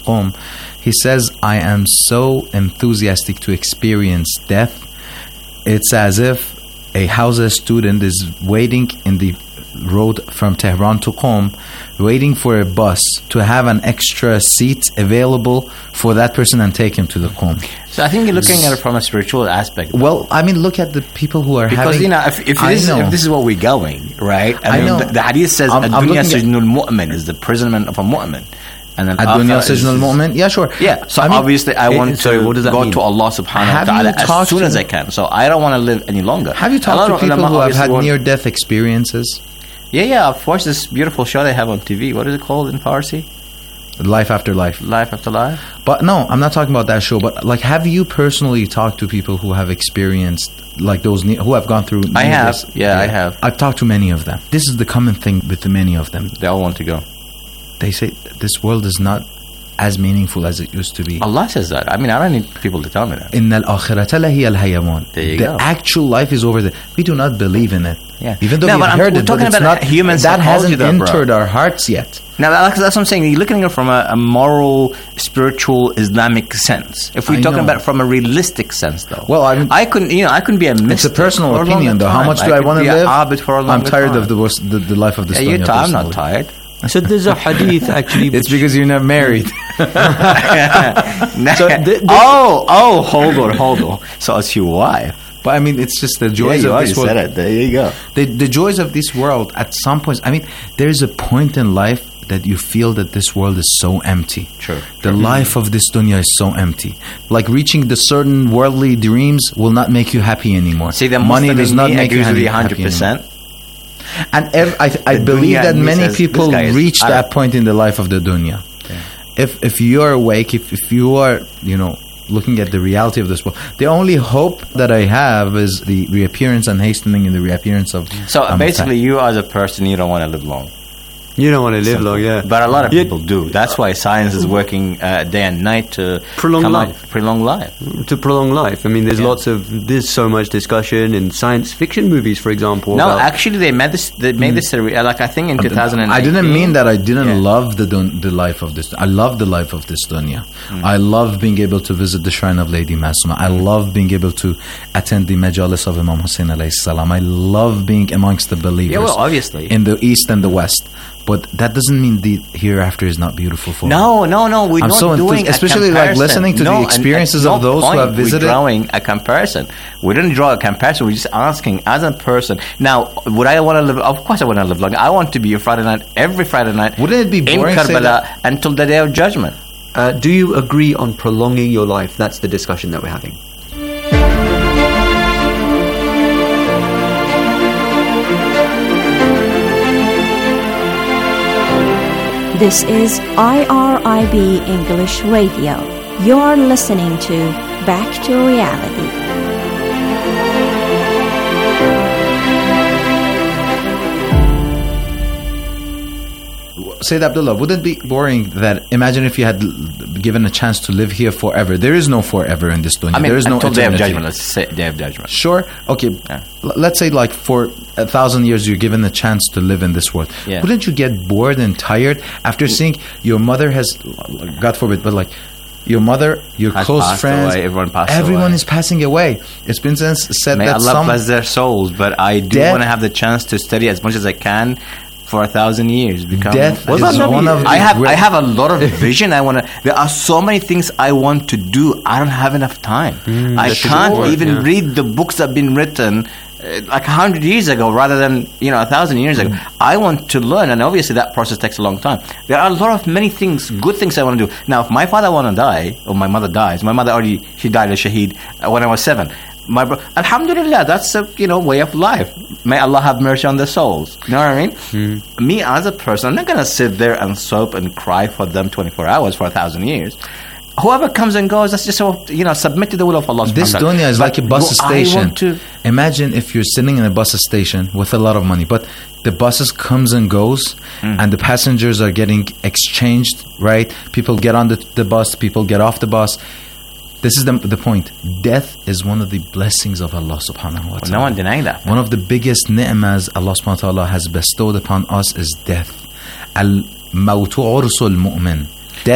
Qom, he says, I am so enthusiastic to experience death. It's as if a Hausa student is waiting in the road from Tehran to Qom, waiting for a bus to have an extra seat available for that person and take him to the Qom. So I think you're looking at it from a spiritual aspect. Well, I mean, look at the people who are because, having... Because, if this is where we're going, right? I know. The hadith says, Ad-dunya sijnul mu'min is the imprisonment of a mu'min. And then Ad-dunya sijnul mu'min? Yeah, sure. Yeah, so obviously I want to go to Allah subhanahu wa ta'ala as soon as I can. So I don't want to live any longer. Have you talked to people who have had near-death experiences? Yeah, I've watched this beautiful show they have on TV. What is it called in Farsi? Life After Life. Life After Life? But no, I'm not talking about that show. But like, have you personally talked to people who have experienced, like those who have gone through... I have. Yeah, I have. I've talked to many of them. This is the common thing with many of them. They all want to go. They say this world is not as meaningful as it used to be. Allah says that. I mean, I don't need people to tell me that. إِنَّ الْآخِرَةَ لَهِيَ الْحَيَوَانِ. There you go. The actual life is over there. We do not believe in it. Yeah. Even though we've heard it, but it's not human that hasn't entered our hearts yet. Now, that's what I'm saying. You're looking at it from a moral, spiritual, Islamic sense. If we're talking about it from a realistic sense, though. Well, I couldn't be a mystic. It's a personal opinion, though. How much do I want to live? I'm tired of the life of this dunya. I'm not tired. So there's a hadith actually. It's because you're not married. Hold on. So it's your wife. But I mean, it's just the joys of this world. Said it. There you go. The joys of this world, at some point, I mean, there's a point in life that you feel that this world is so empty. True. The life of this dunya is so empty. Like reaching the certain worldly dreams will not make you happy anymore. See, the money does not make you happy 100%. And I believe that many people reach that point in the life of the dunya. Yeah. If you are awake, if you are, looking at the reality of this world, the only hope that I have is the reappearance and hastening in the reappearance of... So basically, you as a person, you don't want to live long. You don't want to live long, yeah. But a lot of people do. That's why science is working day and night to prolong life. To prolong life. I mean, there's so much discussion in science fiction movies, for example. No, actually, they made this. Like I think in 2008. I didn't mean that I didn't love the life of this. I love the life of this dunya. I love being able to visit the shrine of Lady Masuma. I love being able to attend the majalis of Imam Hussein alayhi salam. I love being amongst the believers. Yeah, well, obviously. In the East and the West. But that doesn't mean the hereafter is not beautiful for me. No. We're not doing especially like listening to the experiences of those who have visited. We're drawing a comparison. We didn't draw a comparison. We're just asking as a person. Now, would I want to live? Of course, I want to live long. I want to be here every Friday night. Wouldn't it be boring in Karbala until the day of judgment? Do you agree on prolonging your life? That's the discussion that we're having. This is IRIB English Radio. You're listening to Back to Reality. Sayyid Abdullah, would it be boring that, imagine if you had given a chance to live here forever? There is no forever in this dunya. There is no until Day of Judgment. Let's say Day of Judgment. Sure. Okay. Yeah. Let's say like for 1,000 years you're given the chance to live in this world. Yeah. Wouldn't you get bored and tired after seeing your mother has, God forbid, but like your mother, your close friends, everyone is passing away. It's been said May that Allah bless their souls, but I do want to have the chance to study as much as I can for 1,000 years. Death is one of I have a lot of vision. There are so many things I want to do. I don't have enough time. I can't even read the books that have been written like 100 years ago rather than 1,000 years ago. I want to learn, and obviously that process takes a long time. There are a lot of many things, good things I want to do. Now, if my father want to die, or my mother dies, my mother she died as shaheed when I was 7. Alhamdulillah, that's a way of life. May Allah have mercy on their souls. You know what I mean? Me as a person, I'm not going to sit there and sob and cry for them 24 hours for 1,000 years. Whoever comes and goes, that's just submit to the will of Allah. This dunya is like a bus station. Imagine if you're sitting in a bus station with a lot of money, but the buses comes and goes, and the passengers are getting exchanged, right? People get on the bus, people get off the bus. This is the point. Death is one of the blessings of Allah subhanahu wa ta'ala. No one denying that. One of the biggest ni'mas Allah subhanahu wa ta'ala has bestowed upon us is death. Al-mawtu ursul mu'min. Death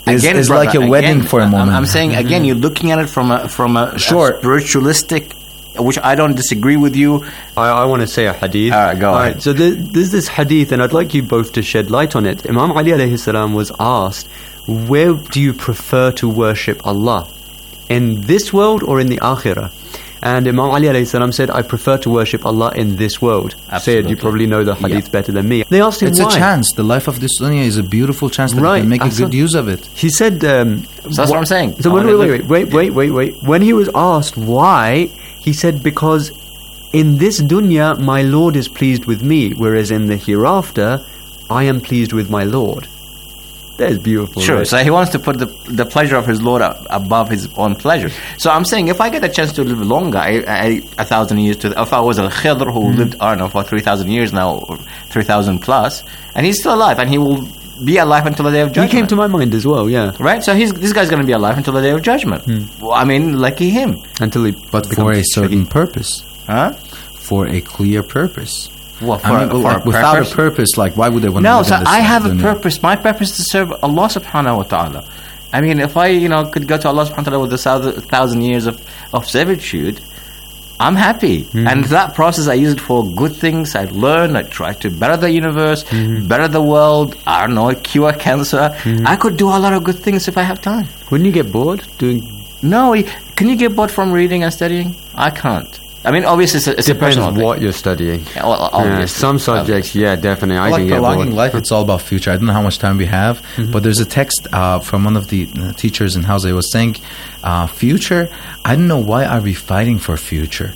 is like a wedding for a moment. I'm saying again, you're looking at it from a spiritualistic, which I don't disagree with you. I want to say a hadith. All right, go ahead. Right, so there's this hadith, and I'd like you both to shed light on it. Imam Ali alayhi salam was asked, where do you prefer to worship Allah? In this world or in the akhirah? And Imam Ali alayhi salam said, I prefer to worship Allah in this world. Sayyid, you probably know the hadith better than me. They asked him why. It's a chance. The life of this dunya is a beautiful chance that you can make a good use of it. He said... so that's what I'm saying. So wait. When he was asked why, he said, because in this dunya, my Lord is pleased with me, whereas in the hereafter, I am pleased with my Lord. That is beautiful. Sure. Right? So he wants to put the pleasure of his Lord above his own pleasure. So I'm saying, if I get a chance to live longer, 1,000 years, if I was a Khidr who lived, I don't know, for 3,000 years now, or 3,000 plus, and he's still alive, and he will be alive until the day of judgment. He came to my mind as well, yeah. Right? So this guy's going to be alive until the day of judgment. Well, I mean, lucky him. But for a certain purpose. Huh? For a clear purpose. Well, without a purpose, like, why would they want to live in this I have dunya? a purpose. My purpose is to serve Allah subhanahu wa ta'ala. I mean, if I, could go to Allah subhanahu wa ta'ala with 1,000 years of servitude, I'm happy. And that process, I use it for good things. I learn, I try to better the universe, better the world, I don't know, cure cancer. I could do a lot of good things if I have time. Wouldn't you get bored doing... No, can you get bored from reading and studying? I can't. I mean, obviously, it's a personal thing. Depends what you're studying. Yeah, well, obviously. Some subjects, definitely. I like can get bored. prolonging life, it's all about future. I don't know how much time we have, but there's a text from one of the teachers in Hausa. He was saying, future, I don't know why are we fighting for future.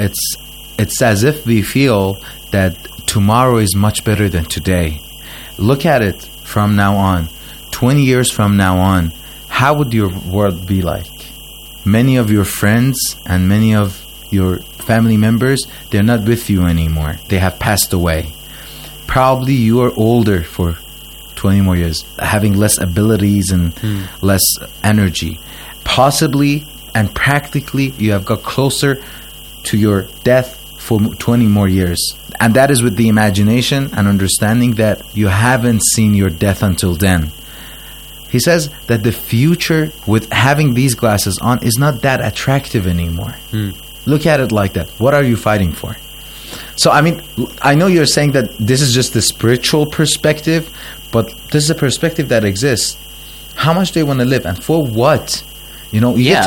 It's as if we feel that tomorrow is much better than today. Look at it from now on. 20 years from now on, how would your world be like? Many of your friends and many of your family members, they're not with you anymore. They have passed away. Probably you are older for 20 more years, having less abilities and less energy. Possibly and practically you have got closer to your death for 20 more years. And that is with the imagination and understanding that you haven't seen your death until then. He says that the future with having these glasses on is not that attractive anymore. Look at it like that. What are you fighting for? So, I mean, I know you're saying that this is just the spiritual perspective, but this is a perspective that exists. How much do you want to live, and for what? If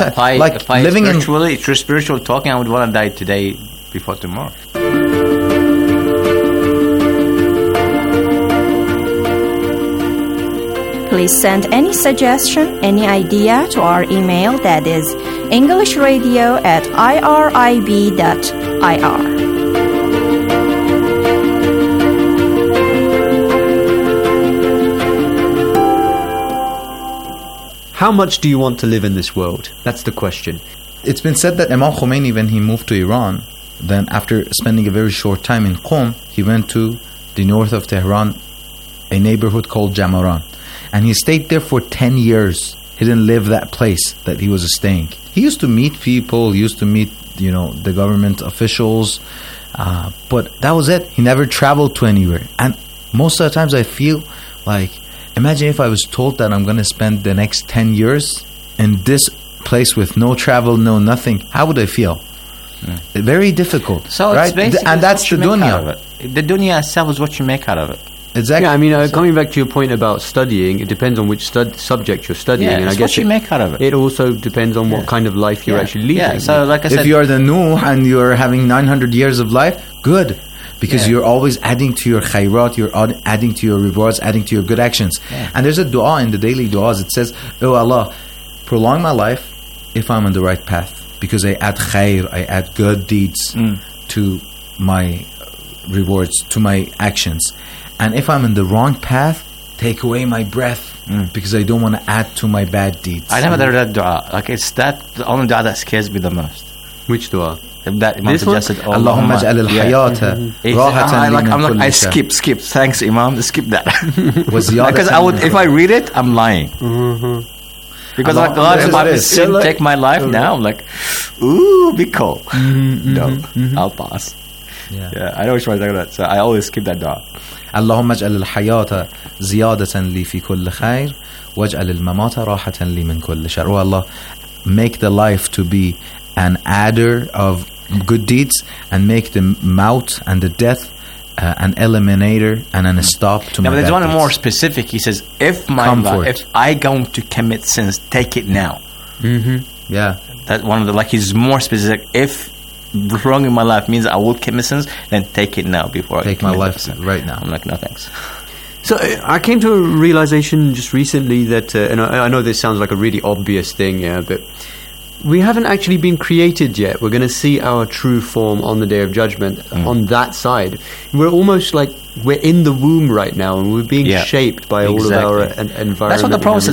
I spiritual talking, I would want to die today before tomorrow. Please send any suggestion, any idea to our email, that is englishradio@irib.ir. How much do you want to live in this world? That's the question. It's been said that Imam Khomeini, when he moved to Iran, then after spending a very short time in Qom, he went to the north of Tehran, a neighborhood called Jamaran. And he stayed there for 10 years. He didn't live that place that he was staying. He used to meet people, he used to meet, the government officials, but that was it. He never traveled to anywhere. And most of the times I feel like, imagine if I was told that I'm going to spend the next 10 years in this place with no travel, no nothing. How would I feel? Very difficult. So right? It's basically and that's the dunya. The dunya itself is what you make out of it. Exactly. Yeah, I mean, coming back to your point about studying, it depends on which subject you're studying. Yeah, and I guess what you make out of it. It also depends on what kind of life you're actually leading. Yeah, so like I said... If you're the Nuh and you're having 900 years of life, good. Because you're always adding to your khairat, you're adding to your rewards, adding to your good actions. Yeah. And there's a dua in the daily duas. It says, oh Allah, prolong my life if I'm on the right path. Because I add khair, I add good deeds to my rewards, to my actions. And if I'm in the wrong path, take away my breath because I don't want to add to my bad deeds. I never heard that dua. Like, it's the only dua that scares me the most. Which dua? That Imam suggested. Allahumma ij'al al-hayata rahatan li min kulli I shar. skip. Thanks, Imam. Skip that. Because if I read it, I'm lying. Because like, God, if I sin take my life now, I'm like, ooh, be cool. No, I'll pass. Yeah, I know which one I'm talking about. So I always skip that dua. اللهم اجعل الحياة زيادة لي في كل خير وَاجْعَلِ الْمَمَاتَ رَاحَةً لِي مِنْ كُلِّ شَرٍ. Oh Allah, make the life to be an adder of good deeds, and make the maut and the death an eliminator and an stop to my bad deeds. But there's one deeds. more specific. He says, if I going to commit sins, take it now. Mm-hmm. Yeah. That one of the, like, he's more specific. If prolonging my life means I will commit sins, then take it now before I take my life right now. I'm like, no thanks. So I came to a realization just recently that, and I know this sounds like a really obvious thing, but we haven't actually been created yet. We're going to see our true form on the Day of Judgment on that side. We're almost like we're in the womb right now, and we're being shaped by all of our environment. That's what the Prophet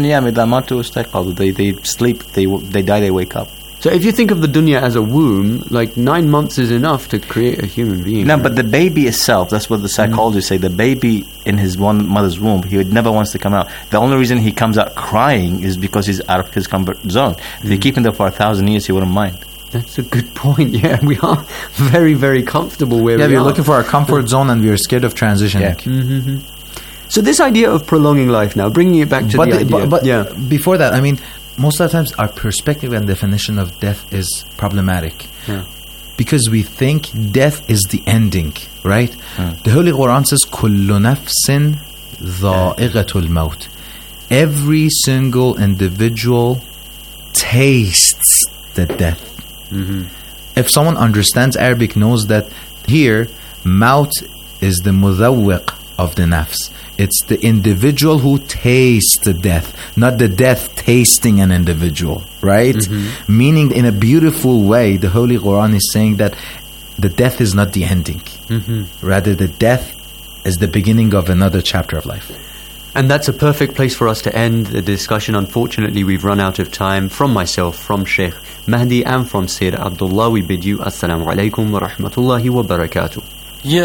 says. They sleep, they die, they wake up. So if you think of the dunya as a womb, like 9 months is enough to create a human being. No, but the baby itself, that's what the psychologists say. The baby in his mother's womb, he never wants to come out. The only reason he comes out crying is because he's out of his comfort zone. If you keep him there for 1,000 years, he wouldn't mind. That's a good point. Yeah, we are very, very comfortable where we are. Yeah, we're looking for our comfort zone, and we're scared of transitioning. Yeah. Mm-hmm. So this idea of prolonging life now, bringing it back to the idea. But before that, I mean, most of the times our perspective and definition of death is problematic. Yeah. Because we think death is the ending, right? The Holy Quran says, كُلُّ نَفْسٍ ذَائِقَةُ الْمَوْتِ. Every single individual tastes the death. Mm-hmm. If someone understands Arabic, knows that here, maut is the mudawwiq of the nafs. It's the individual who tastes the death, not the death tasting an individual, right? Mm-hmm. Meaning, in a beautiful way, the Holy Quran is saying that the death is not the ending. Mm-hmm. Rather, the death is the beginning of another chapter of life. And that's a perfect place for us to end the discussion. Unfortunately, we've run out of time. From myself, from Sheikh Mahdi, and from Sayyid Abdullah, we bid you Assalamu alaikum wa rahmatullahi wa barakatuh. Ya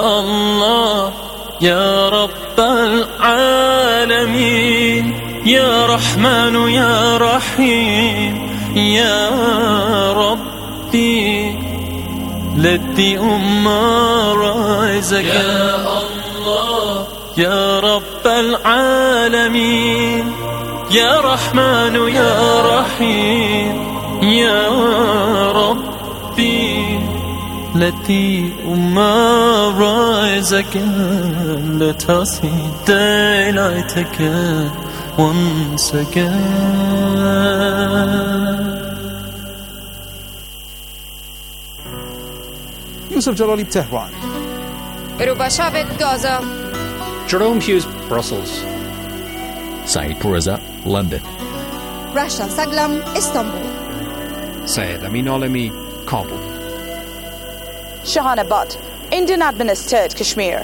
Allah, Ya Rabb al-Alameen, Ya Rahman, Ya Rahim, Ya Rabbi, let the Ummah rise again. Ya Allah, Ya Rabb al-Alameen, Ya Rahman, Ya Rahim, Ya Rabbi, let the Ummah rise again. Let us see daylight again, once again. Yusuf Jalali, Tehran. Rubashavit, Gaza. Jerome Hughes, Brussels. Saeed Pourreza, London. Rasha Saglam, Istanbul. Syed Amin Alami, Kabul. Shahana Butt, Indian administered Kashmir.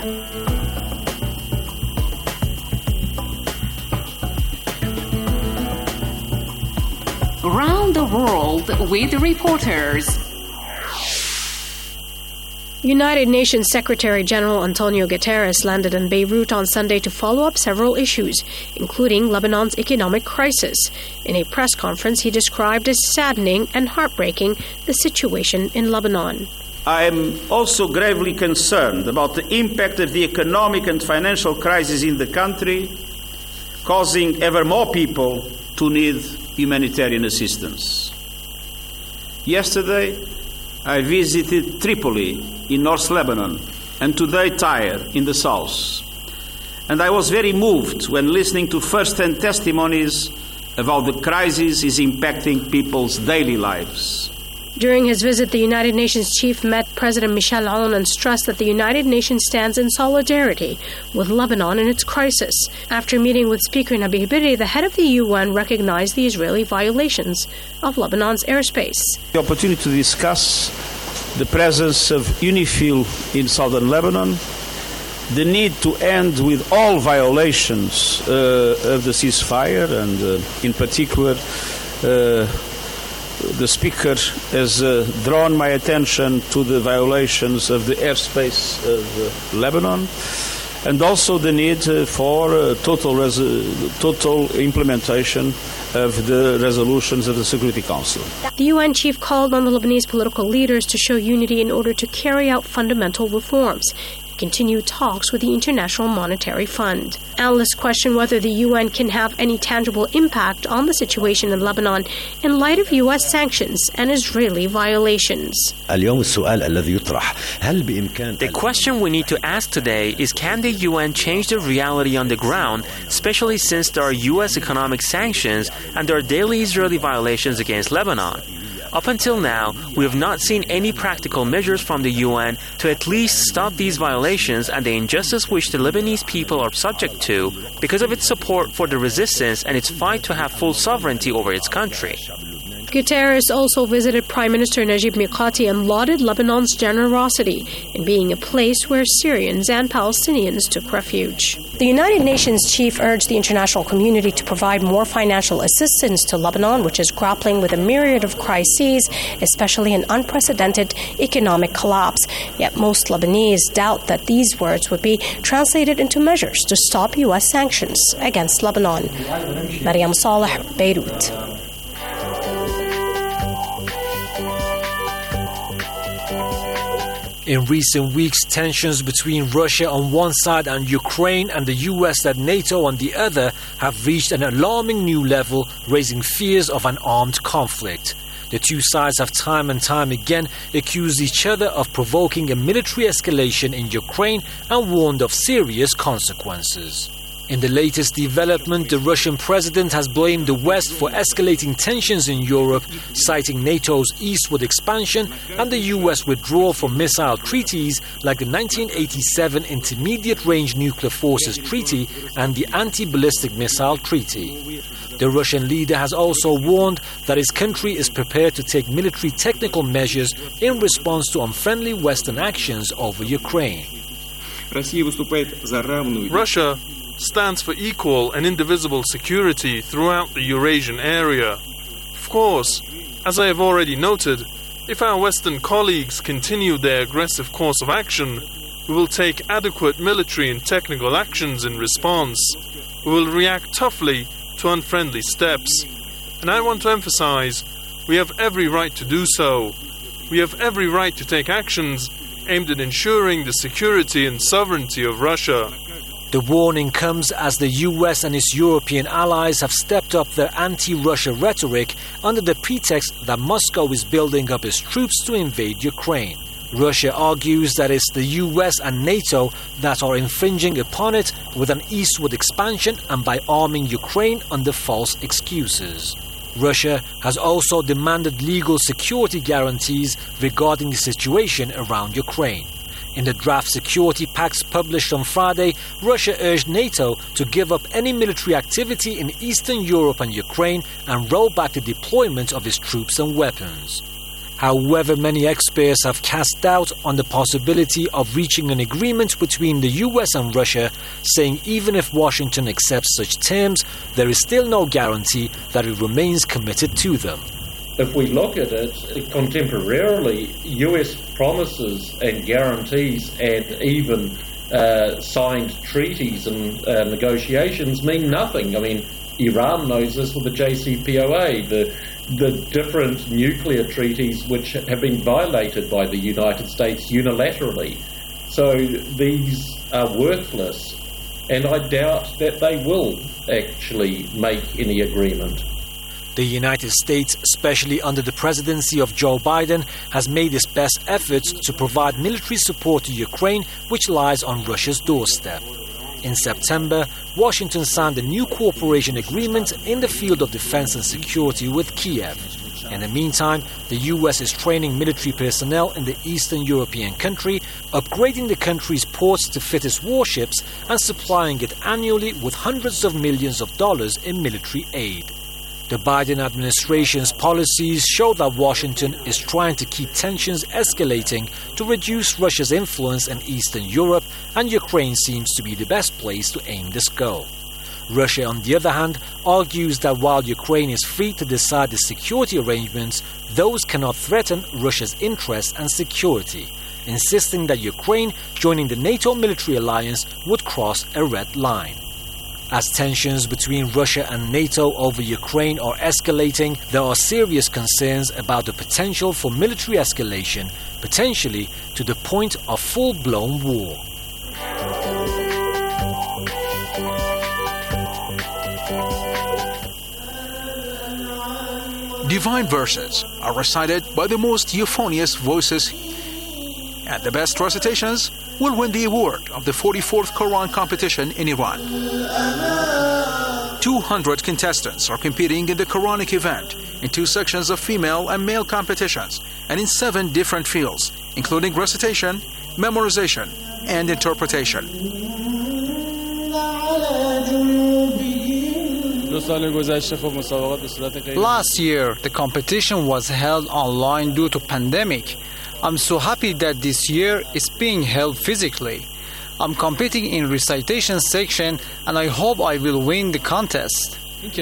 Around the world with reporters. United Nations Secretary General Antonio Guterres landed in Beirut on Sunday to follow up several issues, including Lebanon's economic crisis. In a press conference, he described as saddening and heartbreaking the situation in Lebanon. I am also gravely concerned about the impact of the economic and financial crisis in the country, causing ever more people to need humanitarian assistance. Yesterday, I visited Tripoli in North Lebanon and today Tyre in the south. And I was very moved when listening to first-hand testimonies of how the crisis is impacting people's daily lives. During his visit, the United Nations chief met President Michel Aoun and stressed that the United Nations stands in solidarity with Lebanon in its crisis. After meeting with Speaker Nabi Berri, the head of the UN recognized the Israeli violations of Lebanon's airspace. The opportunity to discuss the presence of UNIFIL in southern Lebanon, the need to end with all violations of the ceasefire, and in particular, the Speaker has drawn my attention to the violations of the airspace of Lebanon, and also the need for total implementation of the resolutions of the Security Council. The UN chief called on the Lebanese political leaders to show unity in order to carry out fundamental reforms. continue talks with the International Monetary Fund. Analysts question whether the UN can have any tangible impact on the situation in Lebanon in light of U.S. sanctions and Israeli violations. The question we need to ask today is, can the UN change the reality on the ground, especially since there are U.S. economic sanctions and there are daily Israeli violations against Lebanon? Up until now, we have not seen any practical measures from the UN to at least stop these violations and the injustice which the Lebanese people are subject to because of its support for the resistance and its fight to have full sovereignty over its country. Guterres also visited Prime Minister Najib Mikati and lauded Lebanon's generosity in being a place where Syrians and Palestinians took refuge. The United Nations chief urged the international community to provide more financial assistance to Lebanon, which is grappling with a myriad of crises, especially an unprecedented economic collapse. Yet most Lebanese doubt that these words would be translated into measures to stop U.S. sanctions against Lebanon. Mariam Saleh, Beirut. In recent weeks, tensions between Russia on one side and Ukraine and the US and NATO on the other have reached an alarming new level, raising fears of an armed conflict. The two sides have time and time again accused each other of provoking a military escalation in Ukraine and warned of serious consequences. In the latest development, the Russian president has blamed the West for escalating tensions in Europe, citing NATO's eastward expansion and the US withdrawal from missile treaties like the 1987 Intermediate-Range Nuclear Forces Treaty and the Anti-Ballistic Missile Treaty. The Russian leader has also warned that his country is prepared to take military technical measures in response to unfriendly Western actions over Ukraine. Russia stands for equal and indivisible security throughout the Eurasian area. Of course, as I have already noted, if our Western colleagues continue their aggressive course of action, we will take adequate military and technical actions in response. We will react toughly to unfriendly steps. And I want to emphasize, we have every right to do so. We have every right to take actions aimed at ensuring the security and sovereignty of Russia. The warning comes as the US and its European allies have stepped up their anti-Russia rhetoric under the pretext that Moscow is building up its troops to invade Ukraine. Russia argues that it's the US and NATO that are infringing upon it with an eastward expansion and by arming Ukraine under false excuses. Russia has also demanded legal security guarantees regarding the situation around Ukraine. In the draft security pacts published on Friday, Russia urged NATO to give up any military activity in Eastern Europe and Ukraine and roll back the deployment of its troops and weapons. However, many experts have cast doubt on the possibility of reaching an agreement between the US and Russia, saying even if Washington accepts such terms, there is still no guarantee that it remains committed to them. If we look at it contemporarily, US promises and guarantees and even signed treaties and negotiations mean nothing. I mean, Iran knows this with the JCPOA, the different nuclear treaties which have been violated by the United States unilaterally. So these are worthless, and I doubt that they will actually make any agreement. The United States, especially under the presidency of Joe Biden, has made its best efforts to provide military support to Ukraine, which lies on Russia's doorstep. In September, Washington signed a new cooperation agreement in the field of defense and security with Kiev. In the meantime, the US is training military personnel in the Eastern European country, upgrading the country's ports to fit its warships and supplying it annually with hundreds of millions of dollars in military aid. The Biden administration's policies show that Washington is trying to keep tensions escalating to reduce Russia's influence in Eastern Europe, and Ukraine seems to be the best place to aim this goal. Russia, on the other hand, argues that while Ukraine is free to decide the security arrangements, those cannot threaten Russia's interests and security, insisting that Ukraine joining the NATO military alliance would cross a red line. As tensions between Russia and NATO over Ukraine are escalating, there are serious concerns about the potential for military escalation, potentially to the point of full-blown war. Divine verses are recited by the most euphonious voices, and the best recitations will win the award of the 44th Quran competition in Iran. 200 contestants are competing in the Quranic event in 2 sections of female and male competitions and in 7 different fields, including recitation, memorization, and interpretation. Last year, the competition was held online due to pandemic. I'm so happy that this year it's being held physically. I'm competing in recitation section and I hope I will win the contest.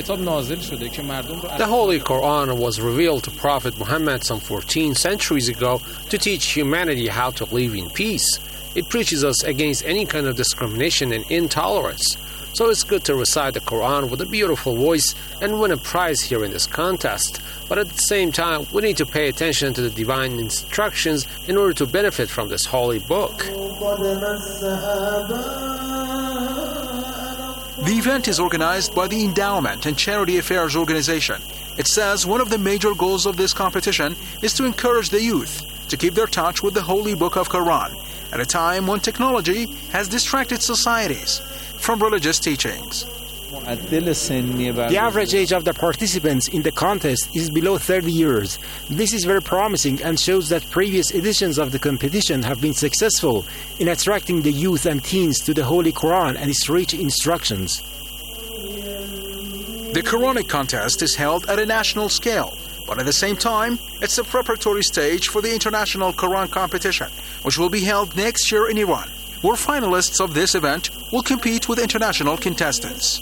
The Holy Quran was revealed to Prophet Muhammad some 14 centuries ago to teach humanity how to live in peace. It preaches us against any kind of discrimination and intolerance. So it's good to recite the Quran with a beautiful voice and win a prize here in this contest. But at the same time, we need to pay attention to the divine instructions in order to benefit from this holy book. The event is organized by the Endowment and Charity Affairs Organization. It says one of the major goals of this competition is to encourage the youth to keep their touch with the holy book of Quran at a time when technology has distracted societies from religious teachings. The average age of the participants in the contest is below 30 years. This is very promising and shows that previous editions of the competition have been successful in attracting the youth and teens to the Holy Quran and its rich instructions. The Quranic contest is held at a national scale, but at the same time, it's a preparatory stage for the International Quran competition, which will be held next year in Iran, where finalists of this event will compete with international contestants.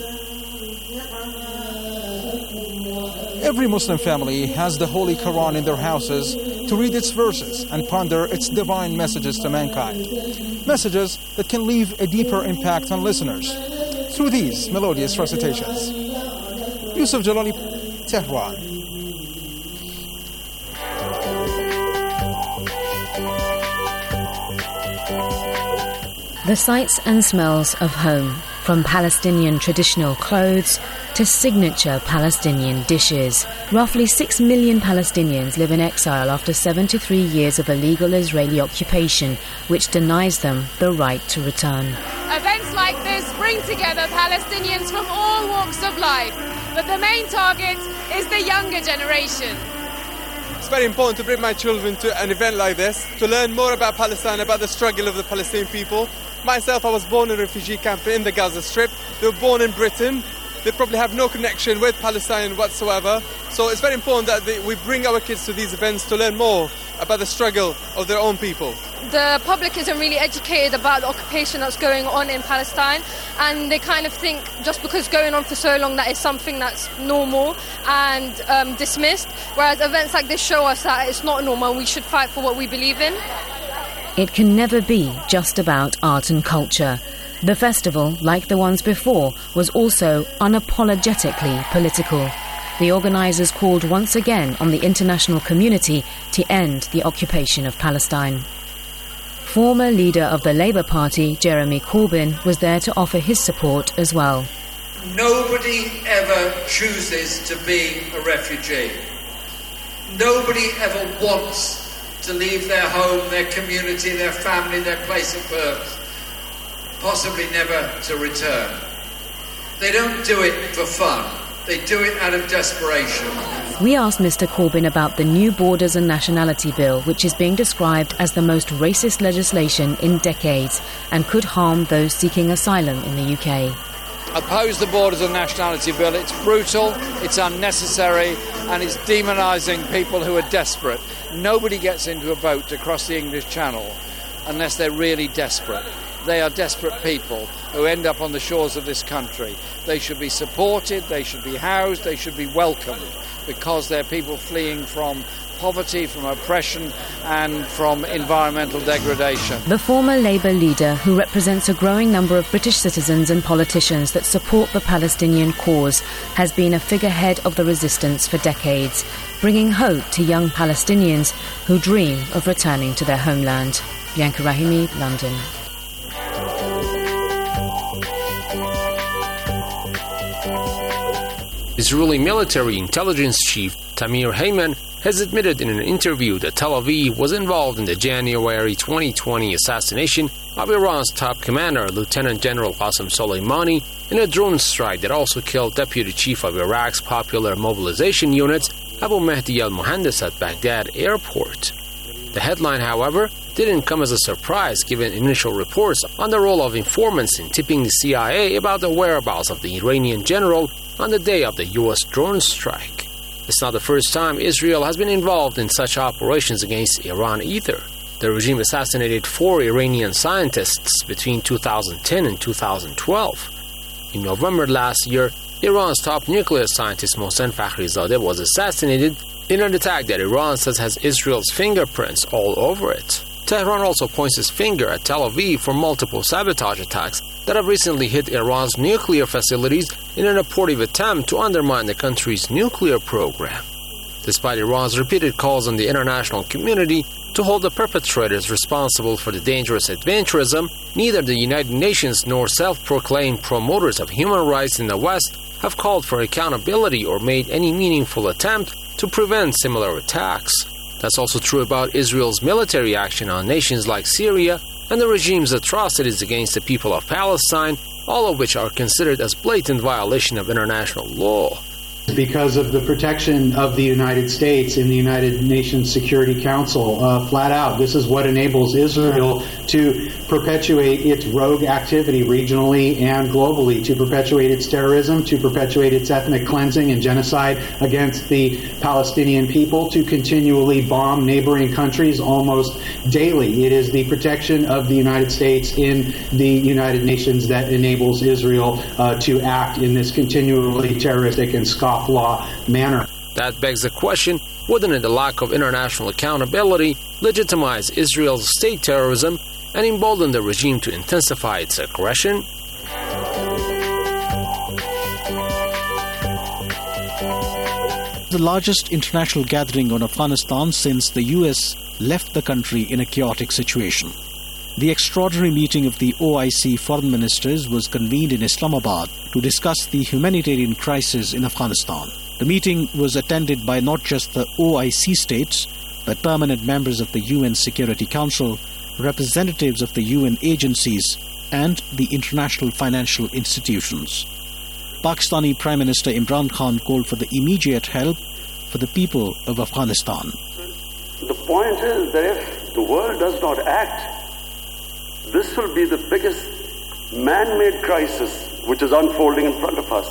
Every Muslim family has the Holy Quran in their houses to read its verses and ponder its divine messages to mankind. Messages that can leave a deeper impact on listeners through these melodious recitations. Yusuf Jalali, Tehran. The sights and smells of home, from Palestinian traditional clothes to signature Palestinian dishes. Roughly 6 million Palestinians live in exile after 73 years of illegal Israeli occupation, which denies them the right to return. Events like this bring together Palestinians from all walks of life, but the main target is the younger generation. It's very important to bring my children to an event like this, to learn more about Palestine, about the struggle of the Palestinian people. Myself, I was born in a refugee camp in the Gaza Strip. They were born in Britain. They probably have no connection with Palestine whatsoever. So it's very important that we bring our kids to these events to learn more about the struggle of their own people. The public isn't really educated about the occupation that's going on in Palestine, and they kind of think just because it's going on for so long that it's something that's normal and dismissed, whereas events like this show us that it's not normal and we should fight for what we believe in. It can never be just about art and culture. The festival, like the ones before, was also unapologetically political. The organisers called once again on the international community to end the occupation of Palestine. Former leader of the Labour Party, Jeremy Corbyn, was there to offer his support as well. Nobody ever chooses to be a refugee. Nobody ever wants to leave their home, their community, their family, their place of birth, possibly never to return. They don't do it for fun. They do it out of desperation. We asked Mr. Corbyn about the new Borders and Nationality Bill, which is being described as the most racist legislation in decades and could harm those seeking asylum in the UK. Oppose the Borders and Nationality Bill. It's brutal, it's unnecessary, and it's demonising people who are desperate. Nobody gets into a boat to cross the English Channel unless they're really desperate. They are desperate people who end up on the shores of this country. They should be supported, they should be housed, they should be welcomed, because they're people fleeing from poverty, from oppression and from environmental degradation. The former Labour leader, who represents a growing number of British citizens and politicians that support the Palestinian cause, has been a figurehead of the resistance for decades, bringing hope to young Palestinians who dream of returning to their homeland. Bianca Rahimi, London. Israeli military intelligence chief Tamir Heyman has admitted in an interview that Tel Aviv was involved in the January 2020 assassination of Iran's top commander, Lieutenant General Qasem Soleimani, in a drone strike that also killed Deputy Chief of Iraq's Popular Mobilization Units, Abu Mahdi al-Muhandis at Baghdad airport. The headline, however, didn't come as a surprise given initial reports on the role of informants in tipping the CIA about the whereabouts of the Iranian general on the day of the U.S. drone strike. It's not the first time Israel has been involved in such operations against Iran either. The regime assassinated 4 Iranian scientists between 2010 and 2012. In November last year, Iran's top nuclear scientist Mohsen Fakhrizadeh was assassinated in an attack that Iran says has Israel's fingerprints all over it. Tehran also points its finger at Tel Aviv for multiple sabotage attacks that have recently hit Iran's nuclear facilities in an abortive attempt to undermine the country's nuclear program. Despite Iran's repeated calls on the international community to hold the perpetrators responsible for the dangerous adventurism, neither the United Nations nor self-proclaimed promoters of human rights in the West have called for accountability or made any meaningful attempt to prevent similar attacks. That's also true about Israel's military action on nations like Syria and the regime's atrocities against the people of Palestine, all of which are considered as blatant violation of international law. Because of the protection of the United States in the United Nations Security Council, flat out, this is what enables Israel to perpetuate its rogue activity regionally and globally, to perpetuate its terrorism, to perpetuate its ethnic cleansing and genocide against the Palestinian people, to continually bomb neighboring countries almost daily. It is the protection of the United States in the United Nations that enables Israel to act in this continually terroristic and scofflaw manner. That begs the question, wouldn't the lack of international accountability legitimize Israel's state terrorism and embolden the regime to intensify its aggression? The largest international gathering on Afghanistan since the U.S. left the country in a chaotic situation. The extraordinary meeting of the OIC foreign ministers was convened in Islamabad to discuss the humanitarian crisis in Afghanistan. The meeting was attended by not just the OIC states, but permanent members of the UN Security Council, representatives of the UN agencies, and the international financial institutions. Pakistani Prime Minister Imran Khan called for the immediate help for the people of Afghanistan. The point is that if the world does not act, this will be the biggest man-made crisis which is unfolding in front of us.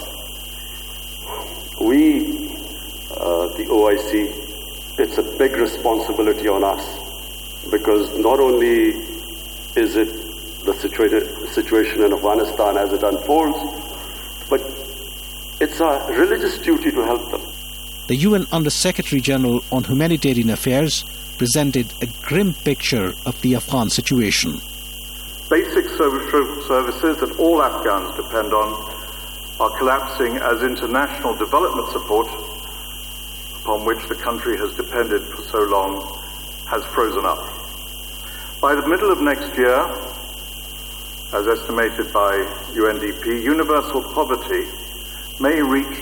We, the OIC, it's a big responsibility on us, because not only is it the situation in Afghanistan as it unfolds, but it's a religious duty to help them. The UN Under-Secretary General on Humanitarian Affairs presented a grim picture of the Afghan situation. Basic services that all Afghans depend on are collapsing as international development support, upon which the country has depended for so long, has frozen up. By the middle of next year, as estimated by UNDP, universal poverty may reach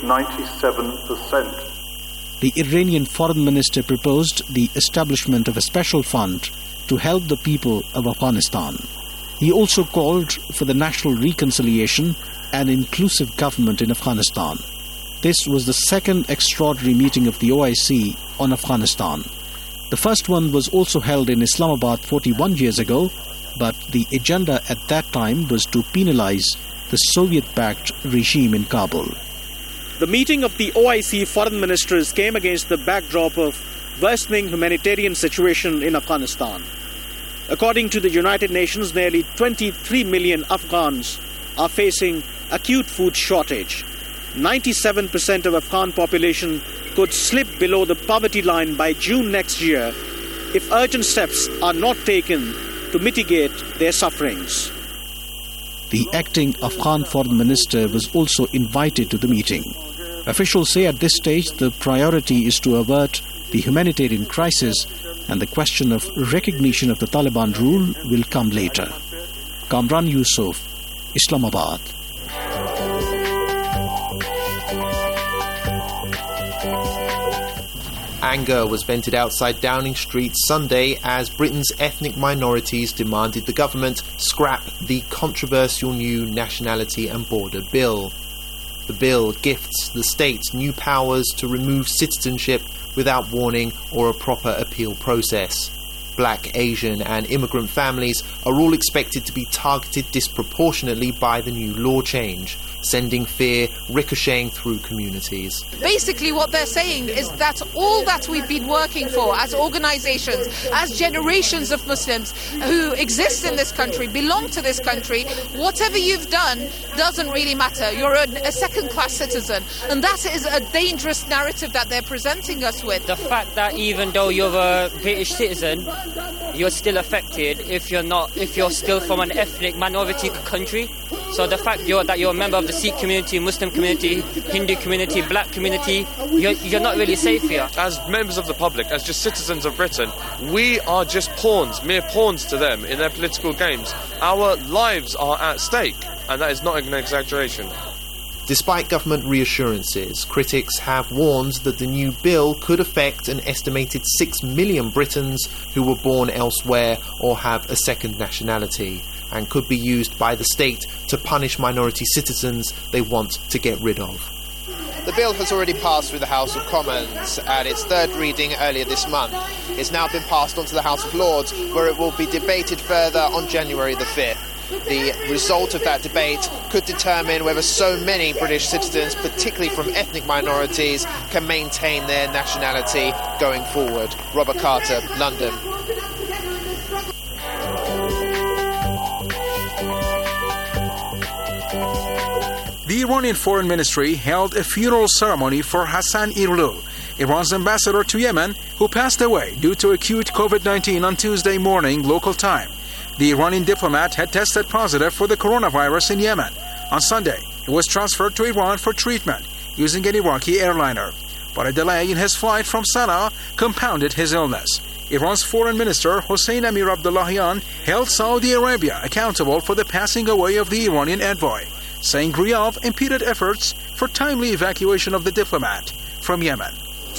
97%. The Iranian foreign minister proposed the establishment of a special fund to help the people of Afghanistan. He also called for the national reconciliation and inclusive government in Afghanistan. This was the second extraordinary meeting of the OIC on Afghanistan. The first one was also held in Islamabad 41 years ago, but the agenda at that time was to penalize the Soviet-backed regime in Kabul. The meeting of the OIC foreign ministers came against the backdrop of worsening humanitarian situation in Afghanistan. According to the United Nations, nearly 23 million Afghans are facing acute food shortage. 97% of Afghan population could slip below the poverty line by June next year if urgent steps are not taken to mitigate their sufferings. The acting Afghan foreign minister was also invited to the meeting. Officials say at this stage the priority is to avert the humanitarian crisis, and the question of recognition of the Taliban rule will come later. Kamran Yusuf, Islamabad. Anger was vented outside Downing Street Sunday as Britain's ethnic minorities demanded the government scrap the controversial new Nationality and Border Bill. The bill gifts the state new powers to remove citizenship without warning or a proper appeal process. Black, Asian and immigrant families are all expected to be targeted disproportionately by the new law change, sending fear ricocheting through communities. Basically what they're saying is that all that we've been working for as organizations, as generations of Muslims who exist in this country, belong to this country, whatever you've done doesn't really matter. You're a second-class citizen. And that is a dangerous narrative that they're presenting us with. The fact that even though you're a British citizen, you're still affected if you're still from an ethnic minority country. So the fact that you're a member of the Sikh community, Muslim community, Hindu community, black community, you're not really safe here. As members of the public, as just citizens of Britain, we are just pawns, mere pawns to them in their political games. Our lives are at stake, and that is not an exaggeration. Despite government reassurances, critics have warned that the new bill could affect an estimated 6 million Britons who were born elsewhere or have a second nationality, and could be used by the state to punish minority citizens they want to get rid of. The bill has already passed through the House of Commons at its third reading earlier this month. It's now been passed on to the House of Lords, where it will be debated further on January the 5th. The result of that debate could determine whether so many British citizens, particularly from ethnic minorities, can maintain their nationality going forward. Robert Carter, London. The Iranian Foreign Ministry held a funeral ceremony for Hassan Irlou, Iran's ambassador to Yemen, who passed away due to acute COVID-19 on Tuesday morning local time. The Iranian diplomat had tested positive for the coronavirus in Yemen. On Sunday, he was transferred to Iran for treatment using an Iraqi airliner. But a delay in his flight from Sana'a compounded his illness. Iran's Foreign Minister Hossein Amir Abdullahian held Saudi Arabia accountable for the passing away of the Iranian envoy, saying Riyadh impeded efforts for timely evacuation of the diplomat from Yemen.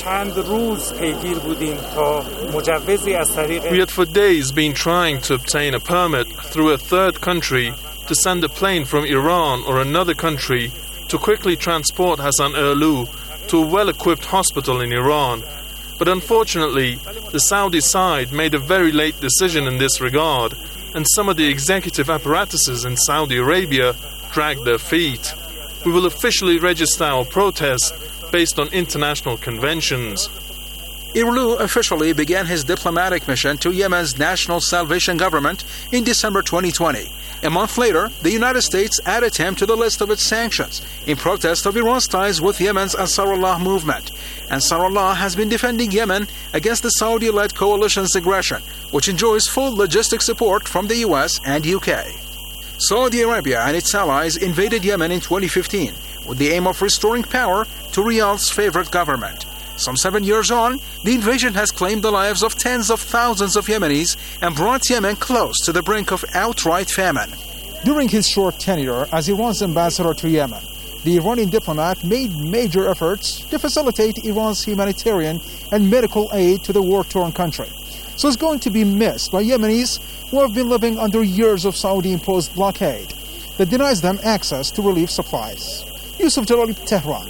We had for days been trying to obtain a permit through a third country to send a plane from Iran or another country to quickly transport Hassan Irlou to a well-equipped hospital in Iran. But unfortunately, the Saudi side made a very late decision in this regard, and some of the executive apparatuses in Saudi Arabia dragged their feet. We will officially register our protest based on international conventions. Irlou officially began his diplomatic mission to Yemen's National Salvation Government in December 2020. A month later, the United States added him to the list of its sanctions in protest of Iran's ties with Yemen's Ansarullah movement. Ansarullah has been defending Yemen against the Saudi-led coalition's aggression, which enjoys full logistic support from the US and UK. Saudi Arabia and its allies invaded Yemen in 2015 with the aim of restoring power to Riyadh's favorite government. Some 7 years on, the invasion has claimed the lives of tens of thousands of Yemenis and brought Yemen close to the brink of outright famine. During his short tenure as Iran's ambassador to Yemen, the Iranian diplomat made major efforts to facilitate Iran's humanitarian and medical aid to the war-torn country. So it's going to be missed by Yemenis who have been living under years of Saudi-imposed blockade that denies them access to relief supplies. Yusuf Jalali, Tehran.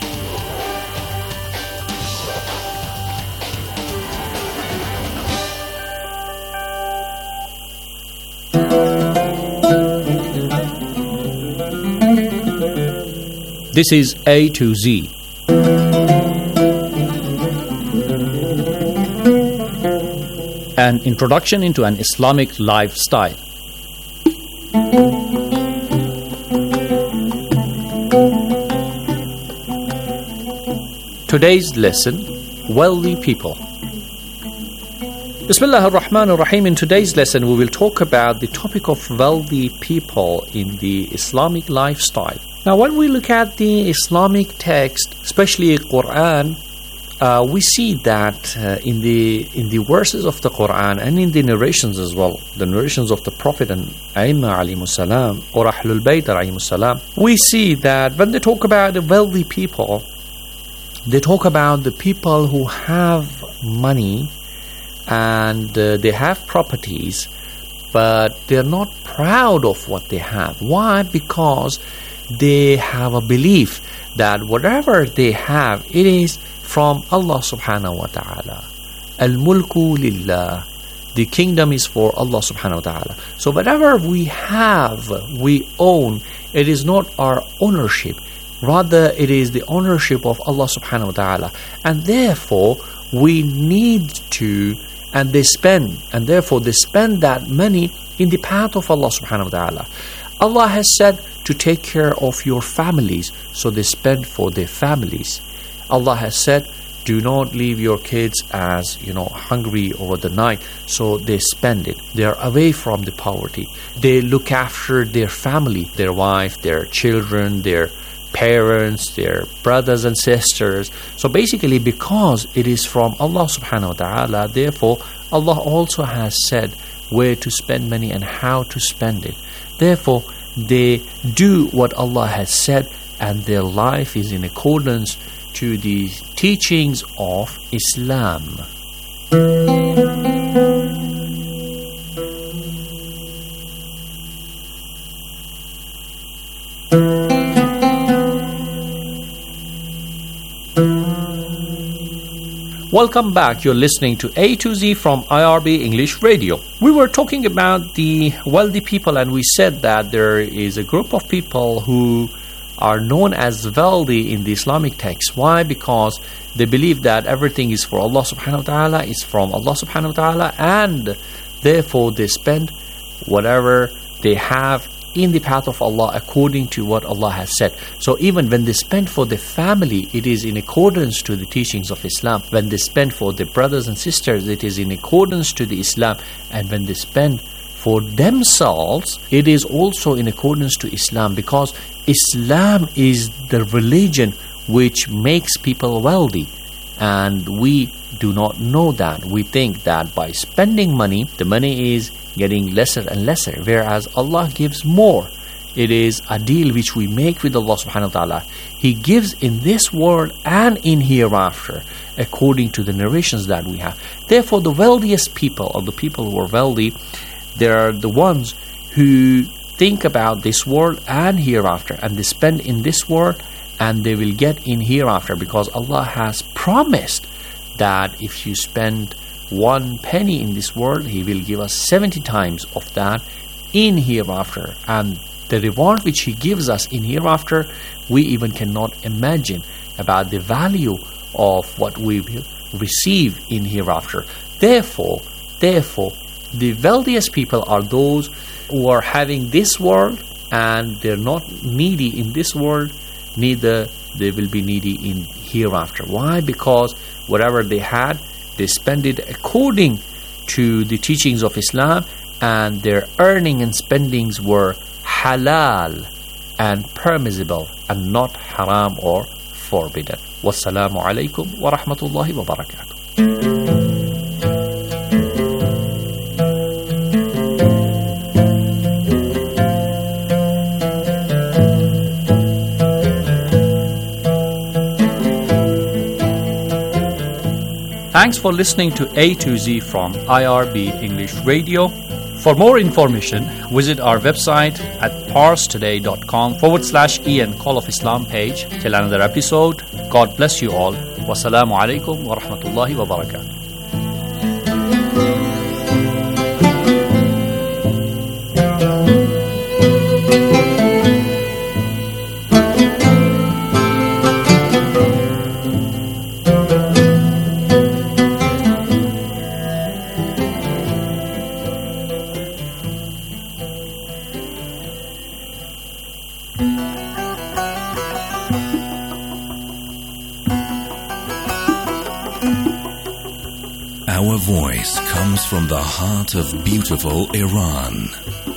This is A to Z. An introduction into an Islamic lifestyle. Today's lesson, wealthy people. Bismillah ar-Rahman ar-Rahim. In today's lesson, we will talk about the topic of wealthy people in the Islamic lifestyle. Now, when we look at the Islamic text, especially Quran, we see that in the verses of the Quran and in the narrations as well, the narrations of the Prophet and Aimma alayhimus salam or Ahlul Bayt alayhimus salam, we see that when they talk about the wealthy people, they talk about the people who have money and they have properties, but they're not proud of what they have. Why? Because they have a belief that whatever they have, it is from Allah subhanahu wa ta'ala. Al-mulku lillah. The kingdom is for Allah subhanahu wa ta'ala. So whatever we have, we own, it is not our ownership. Rather, it is the ownership of Allah subhanahu wa ta'ala. And therefore, we need to, and they spend that money in the path of Allah subhanahu wa ta'ala. Allah has said to take care of your families, so they spend for their families. Allah has said, do not leave your kids as, hungry over the night, so they spend it. They are away from the poverty. They look after their family, their wife, their children, their parents, their brothers and sisters. So basically, because it is from Allah subhanahu wa ta'ala, therefore Allah also has said where to spend money and how to spend it. Therefore, they do what Allah has said, and their life is in accordance to the teachings of Islam. Welcome back. You're listening to A to Z from IRB English Radio. We were talking about the wealthy people, and we said that there is a group of people who are known as wealthy in the Islamic text. Why? Because they believe that everything is for Allah subhanahu wa ta'ala, is from Allah subhanahu wa ta'ala, and therefore they spend whatever they have in the path of Allah according to what Allah has said. So even when they spend for their family, it is in accordance to the teachings of Islam. When they spend for their brothers and sisters, it is in accordance to the Islam. And when they spend for themselves, it is also in accordance to Islam, because Islam is the religion which makes people wealthy. And we do not know that. We think that by spending money, the money is getting lesser and lesser, whereas Allah gives more. It is a deal which we make with Allah subhanahu wa ta'ala. He gives in this world and in hereafter, according to the narrations that we have. Therefore, the wealthiest people, or the people who are wealthy, they are the ones who think about this world and hereafter, and they spend in this world and they will get in hereafter, because Allah has promised that if you spend 1 penny in this world, He will give us 70 times of that in hereafter. And the reward which He gives us in hereafter, we even cannot imagine about the value of what we will receive in hereafter. Therefore, the wealthiest people are those who are having this world, and they're not needy in this world, neither they will be needy in hereafter. Why? Because whatever they had, they spend it according to the teachings of Islam, and their earning and spendings were halal and permissible, and not haram or forbidden. Wassalamu alaikum wa rahmatullahi wa barakatuh. Thanks for listening to A to Z from IRB English Radio. For more information, visit our website at parstoday.com/EN Call of Islam page. Till another episode, God bless you all. Wassalamu alaikum wa rahmatullahi wa barakatuh. Our voice comes from the heart of beautiful Iran.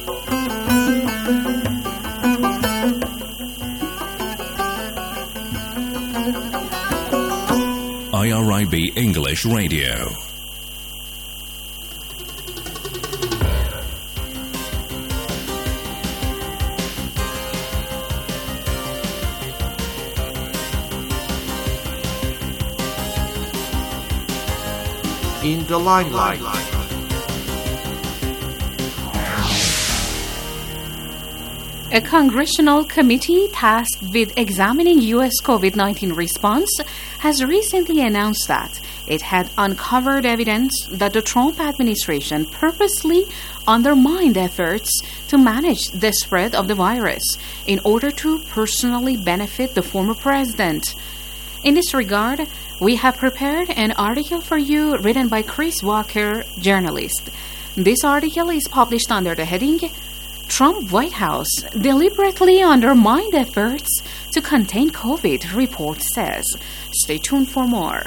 IRIB English Radio. in the limelight. A congressional committee tasked with examining U.S. COVID-19 response has recently announced that it had uncovered evidence that the Trump administration purposely undermined efforts to manage the spread of the virus in order to personally benefit the former president. In this regard, we have prepared an article for you written by Chris Walker, journalist. This article is published under the heading Trump White House deliberately undermined efforts to contain COVID, report says. Stay tuned for more.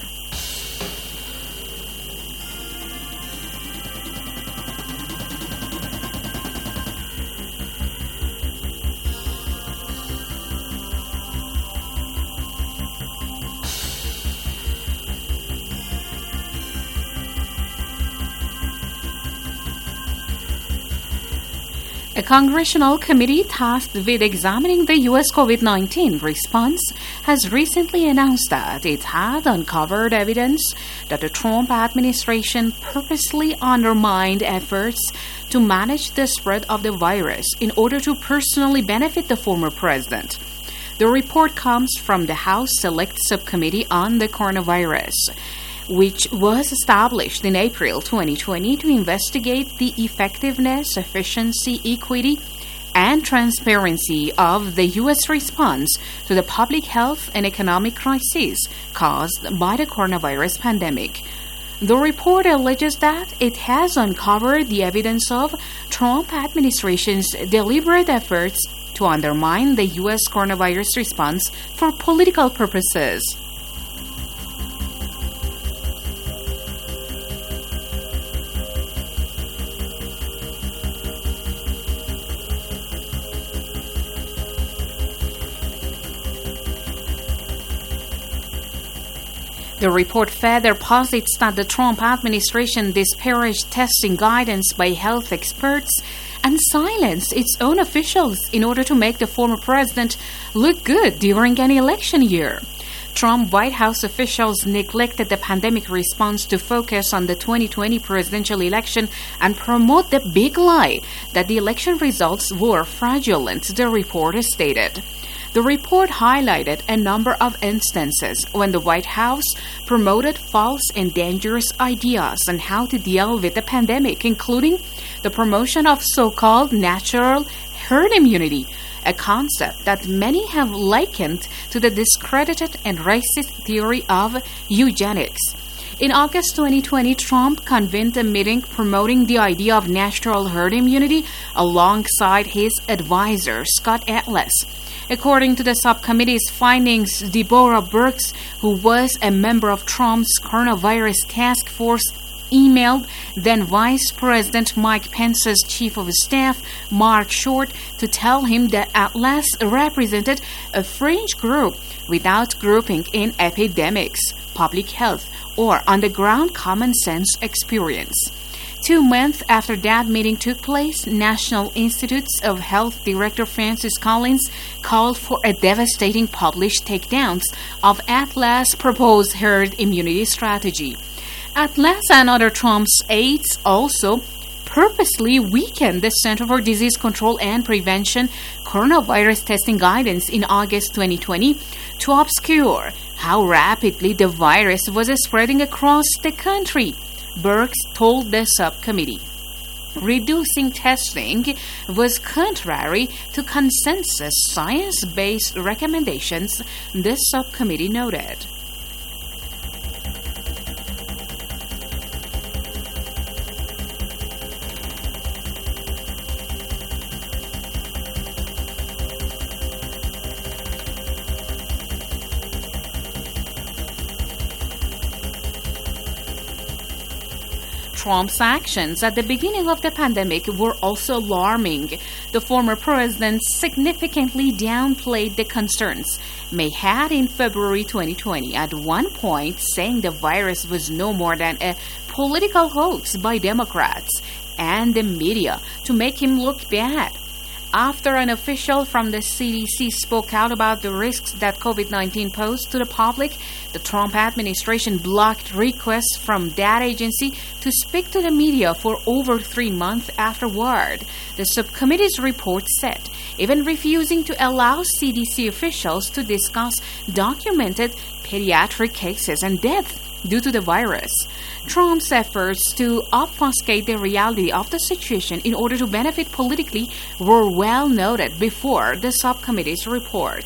A congressional committee tasked with examining the U.S. COVID-19 response has recently announced that it had uncovered evidence that the Trump administration purposely undermined efforts to manage the spread of the virus in order to personally benefit the former president. The report comes from the House Select Subcommittee on the Coronavirus, which was established in April 2020 to investigate the effectiveness, efficiency, equity, and transparency of the U.S. response to the public health and economic crisis caused by the coronavirus pandemic. The report alleges that it has uncovered the evidence of Trump administration's deliberate efforts to undermine the U.S. coronavirus response for political purposes. The report further posits that the Trump administration disparaged testing guidance by health experts and silenced its own officials in order to make the former president look good during an election year. Trump White House officials neglected the pandemic response to focus on the 2020 presidential election and promote the big lie that the election results were fraudulent, the report stated. The report highlighted a number of instances when the White House promoted false and dangerous ideas on how to deal with the pandemic, including the promotion of so-called natural herd immunity, a concept that many have likened to the discredited and racist theory of eugenics. In August 2020, Trump convened a meeting promoting the idea of natural herd immunity alongside his advisor, Scott Atlas. According to the subcommittee's findings, Deborah Birx, who was a member of Trump's coronavirus task force, emailed then Vice President Mike Pence's chief of staff, Mark Short, to tell him that Atlas represented a fringe group without grouping in epidemics, public health, or on-the-ground common sense experience. 2 months after that meeting took place, National Institutes of Health Director Francis Collins called for a devastating published takedowns of Atlas' proposed herd immunity strategy. Atlas and other Trump's aides also purposely weakened the Center for Disease Control and Prevention coronavirus testing guidance in August 2020 to obscure how rapidly the virus was spreading across the country. Birx told the subcommittee. Reducing testing was contrary to consensus science-based recommendations, the subcommittee noted. Trump's actions at the beginning of the pandemic were also alarming. The former president significantly downplayed the concerns May had in February 2020, at one point saying the virus was no more than a political hoax by Democrats and the media to make him look bad. after an official from the CDC spoke out about the risks that COVID-19 posed to the public. The Trump administration blocked requests from that agency to speak to the media for over 3 months afterward. The subcommittee's report said, even refusing to allow CDC officials to discuss documented pediatric cases and deaths due to the virus. Trump's efforts to obfuscate the reality of the situation in order to benefit politically were well noted before the subcommittee's report.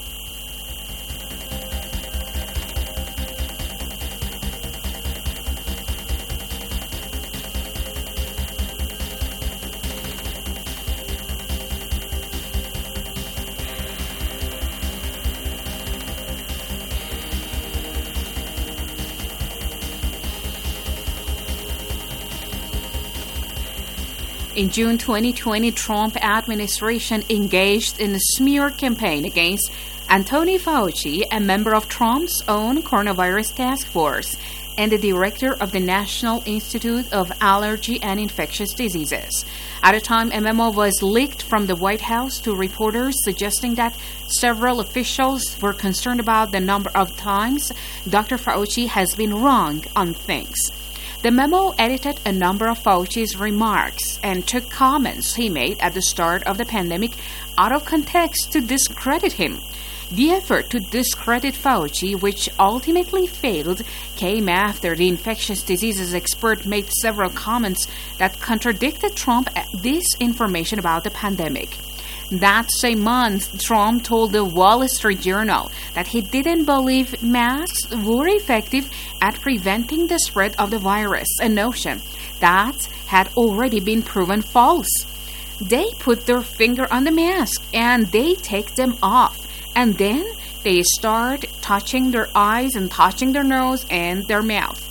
In June 2020, Trump administration engaged in a smear campaign against Anthony Fauci, a member of Trump's own coronavirus task force and the director of the National Institute of Allergy and Infectious Diseases. At a time, a memo was leaked from the White House to reporters suggesting that several officials were concerned about the number of times Dr. Fauci has been wrong on things. The memo edited a number of Fauci's remarks and took comments he made at the start of the pandemic out of context to discredit him. The effort to discredit Fauci, which ultimately failed, came after the infectious diseases expert made several comments that contradicted Trump's disinformation about the pandemic. That same month, Trump told the Wall Street Journal that he didn't believe masks were effective at preventing the spread of the virus, a notion that had already been proven false. They put their finger on the mask and they take them off, and then they start touching their eyes and touching their nose and their mouth,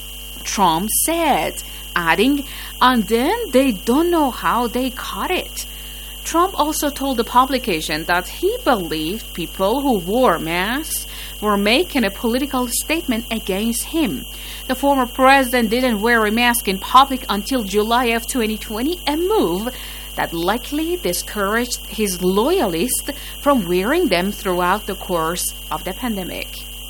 Trump said, adding, and then they don't know how they caught it. Trump also told the publication that he believed people who wore masks were making a political statement against him. The former president didn't wear a mask in public until July of 2020, a move that likely discouraged his loyalists from wearing them throughout the course of the pandemic.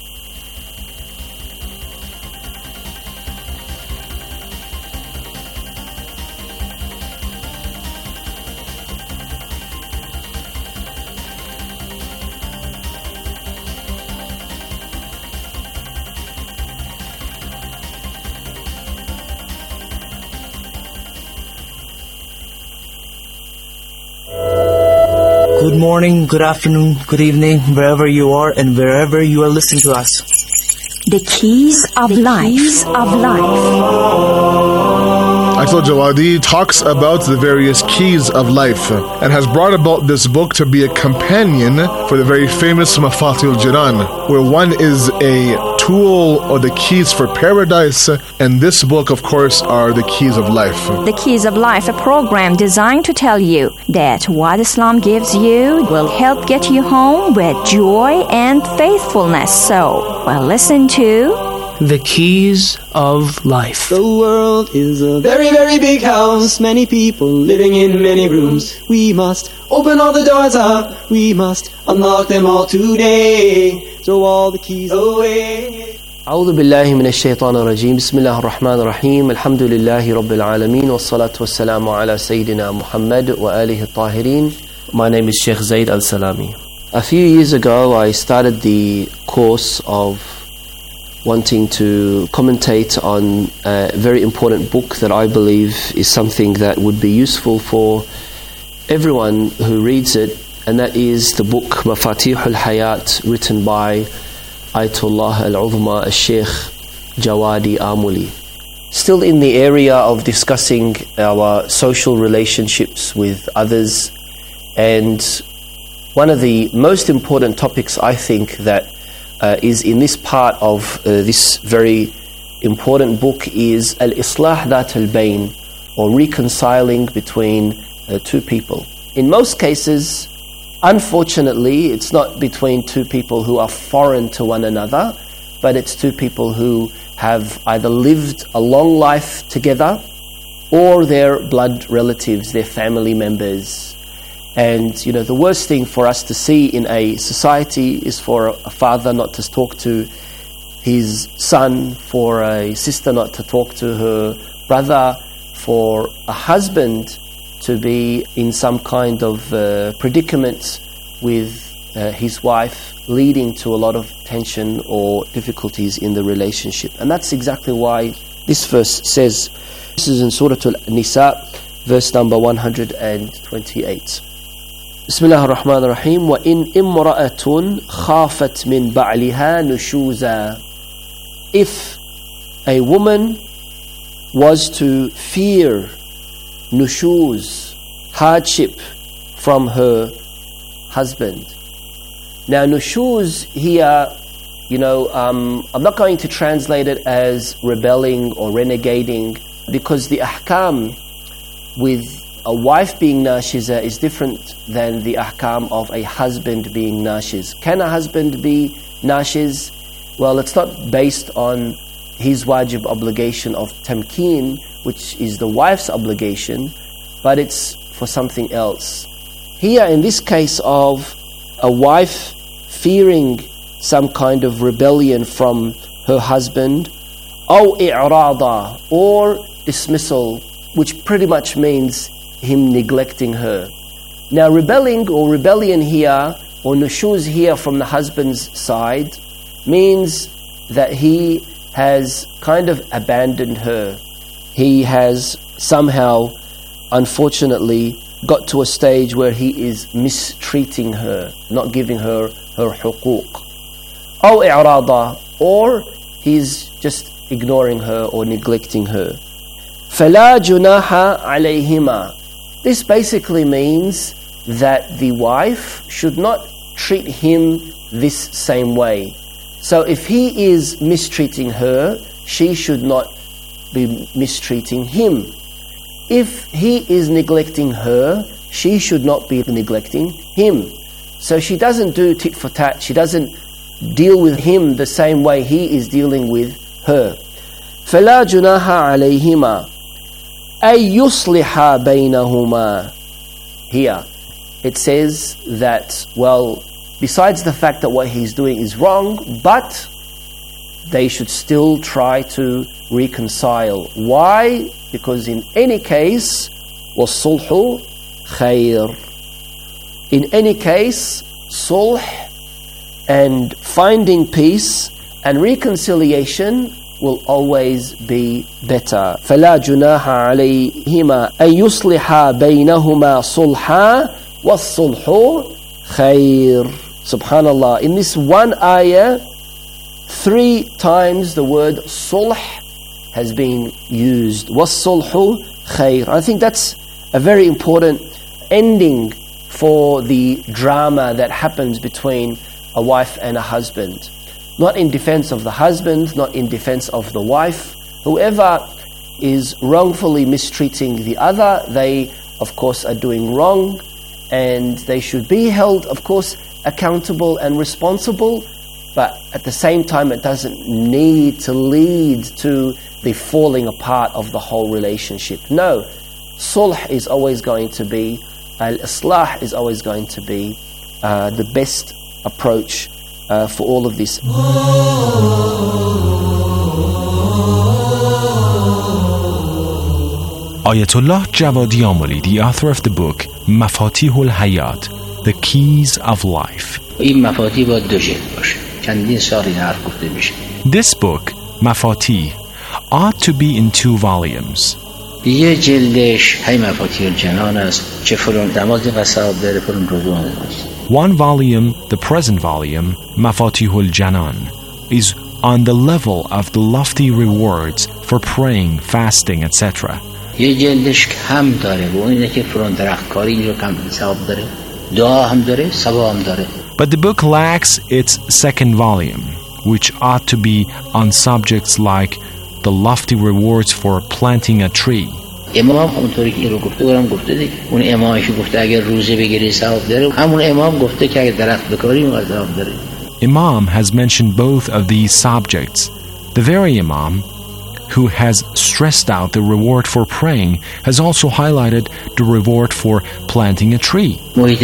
Good morning, good afternoon, good evening, wherever you are and wherever you are listening to us. The Keys of Life. Ayatollah Jawadi talks about the various keys of life and has brought about this book to be a companion for the very famous Mafatih al-Jinan, where one is a tool or the keys for paradise, and this book, of course, are the keys of life. The Keys of Life, a program designed to tell you that what Islam gives you will help get you home with joy and faithfulness. So, well, listen to The Keys of Life. The world is a very, very big house. Many people living in many rooms. We must open all the doors up. We must unlock them all today. Throw all the keys away. أعوذ بالله من الشيطان الرجيم بسم الله الرحمن الرحيم الحمد لله رب العالمين والصلاة والسلام على سيدنا محمد وآله الطاهرين. My name is Sheikh Zaid Al-Salami. A few years ago I started the course of wanting to commentate on a very important book that I believe is something that would be useful for everyone who reads it, and that is the book Mafatih al-Hayat, written by Ayatollah al-Uzma al-Sheikh Jawadi Amuli. Still in the area of discussing our social relationships with others, and one of the most important topics I think that is in this part of this very important book is Al-Islah Dhat al-Bayn, or reconciling between two people. In most cases, unfortunately, it's not between two people who are foreign to one another, but it's two people who have either lived a long life together or their blood relatives, their family members. And, the worst thing for us to see in a society is for a father not to talk to his son, for a sister not to talk to her brother, for a husband to be in some kind of predicament with his wife, leading to a lot of tension or difficulties in the relationship. And that's exactly why this verse says, this is in Surah Al-Nisa, verse number 128. Bismillah ar-Rahman ar-Rahim. وَإِنْ إِمْرَأَةٌ خَافَتْ مِنْ بَعْلِهَا نُشُوزًا. If a woman was to fear nushuz, hardship from her husband. Now nushuz here, I'm not going to translate it as rebelling or renegading, because the ahkam with a wife being nashiza is different than the ahkam of a husband being nashiz. Can a husband be nashiz? Well, it's not based on his wajib obligation of tamkeen, which is the wife's obligation, but it's for something else. Here, in this case of a wife fearing some kind of rebellion from her husband, أو إعراضا, or dismissal, which pretty much means him neglecting her. Now rebelling or rebellion here, or nushuz here from the husband's side, means that he has kind of abandoned her. He has somehow, unfortunately, got to a stage where he is mistreating her, not giving her huquq. أو إعراضا, or he's just ignoring her or neglecting her. فلا جناح عليهما. This basically means that the wife should not treat him this same way. So if he is mistreating her, she should not be mistreating him. If he is neglecting her, she should not be neglecting him. So she doesn't do tit for tat. She doesn't deal with him the same way he is dealing with her. فَلَا جُنَاحَ عَلَيْهِمَا أَن يُصْلِحَا بَيْنَهُمَا. Here it says that, well, besides the fact that what he's doing is wrong, but they should still try to reconcile. Why? Because in any case, وَالصُّلْحُ خَيْرٌ. In any case, sulh and finding peace and reconciliation will always be better. فَلَا جُنَاحَ عَلَيْهِمَا أَن يُصْلِحَا بَيْنَهُمَا صُلْحًا وَالصُّلْحُ خَيْرٌ. Subhanallah, in this one ayah, 3 times the word sulh has been used. وَالصُّلْحُ خَيْرٌ. I think that's a very important ending for the drama that happens between a wife and a husband. Not in defense of the husband, not in defense of the wife. Whoever is wrongfully mistreating the other, they of course are doing wrong, and they should be held, of course, accountable and responsible, but at the same time it doesn't need to lead to the falling apart of the whole relationship. No, sulh is always going to be, al-islah is always going to be the best approach for all of this. Ayatollah Javadi Amoli, the author of the book Mafatihul Hayat, The Keys of Life. This book, Mafatih, ought to be in 2 volumes. One volume, the present volume, Mafatihul Janan, is on the level of the lofty rewards for praying, fasting, etc. یه جلدش کم داره و اینه که فرون درختکاری این رو کم ثواب داره دعا هم داره ثواب هم داره. But the book lacks its second volume, which ought to be on subjects like the lofty rewards for planting a tree. امام اونطوری که این رو گفته برام گفته دیگه اون امامش گفته اگر روزه بگیری ثواب داره همون امام گفته که اگر درخت بکاری اون ثواب داره. Imam has mentioned both of these subjects. The very Imam who has stressed out the reward for praying, has also highlighted the reward for planting a tree.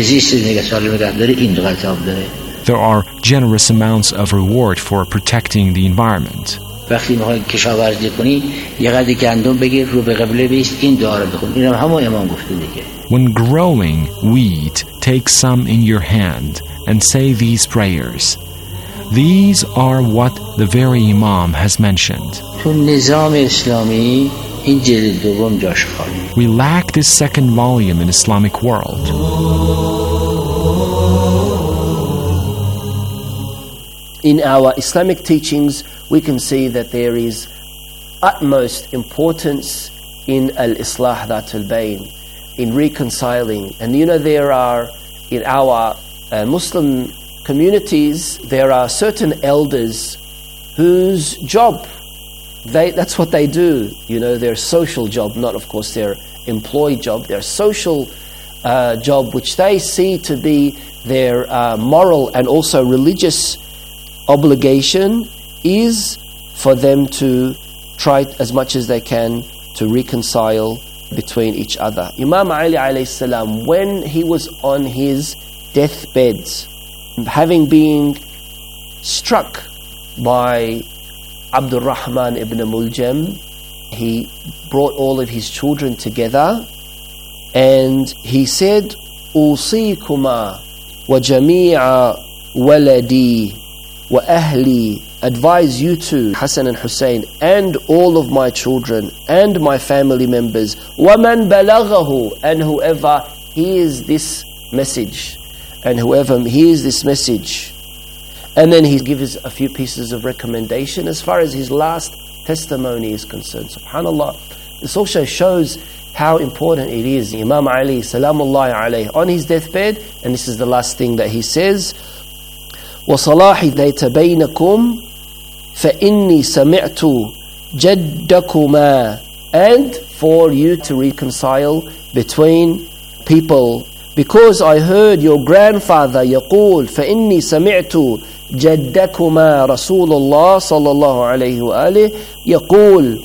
There are generous amounts of reward for protecting the environment. وقتی میخوای کشاورزی کنی یه قدر گندم بگیر رو به قبله بیست این دعا رو بخون. اینم همون امام گفته دیگه. When growing wheat, take some in your hand and say these prayers. These are what the very Imam has mentioned. تو نظام اسلامی این جلد دوم جاش خالی. We lack this second volume in Islamic world. In our Islamic teachings, we can see that there is utmost importance in al-islah dhat al-bayn, in reconciling. And you know, there are, in our Muslim communities, there are certain elders whose job, that's what they do. You know, their social job, not of course their employed job, their social job, which they see to be their moral and also religious obligation, is for them to try as much as they can to reconcile between each other. Imam Ali alayhi salam, when he was on his deathbed, having been struck by Abdul Rahman ibn Muljam, he brought all of his children together and he said, "Usikuma wa jami'a waladi wa ahli," advise you two, Hassan and Hussein, and all of my children and my family members, وَمَنْ بَلَغَهُ, and whoever hears this message, and whoever hears this message. And then he gives a few pieces of recommendation as far as his last testimony is concerned. SubhanAllah. This also shows how important it is. Imam Ali, salamullahi alayhi, on his deathbed, and this is the last thing that he says, وَصَلَاحِ ذَيْتَ بَيْنَكُمْ فَإِنِّي سَمِعْتُ جَدَّكُمَا, and for you to reconcile between people, because I heard your grandfather يقول فإني سمعت جدكما رسول الله صلى الله عليه وآله يقول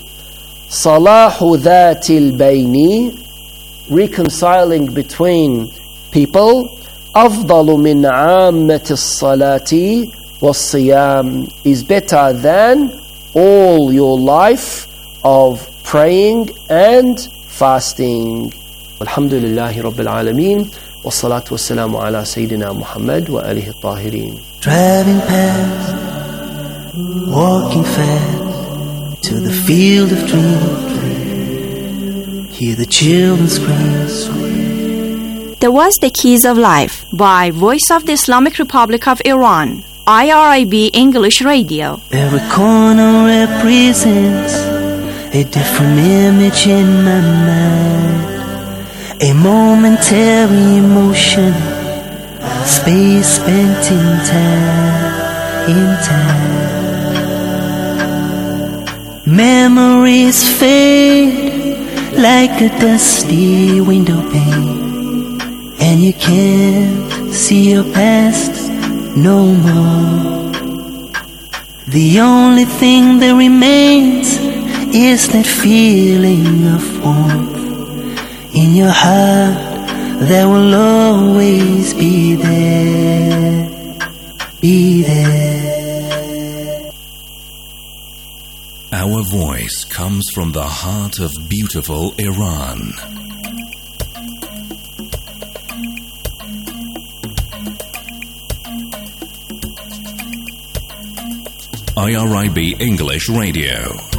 صلاح ذات البين, reconciling between people, أفضل من عامة الصلاة والصيام, is better than all your life of praying and fasting. Alhamdulillahi Rabbil Alameen, wassalatu wassalamu ala Sayyidina Muhammad wa alihi tahirin. Driving past, walking fast to the field of dreams, hear the children scream. That was The Keys of Life by Voice of the Islamic Republic of Iran, IRIB English Radio. Every corner represents a different image in my mind, a momentary emotion, space spent in time. Memories fade like a dusty window pane, and you can't see your past no more. The only thing that remains is that feeling of warmth in your heart that will always be there, be there. Our voice comes from the heart of beautiful Iran. IRIB English Radio.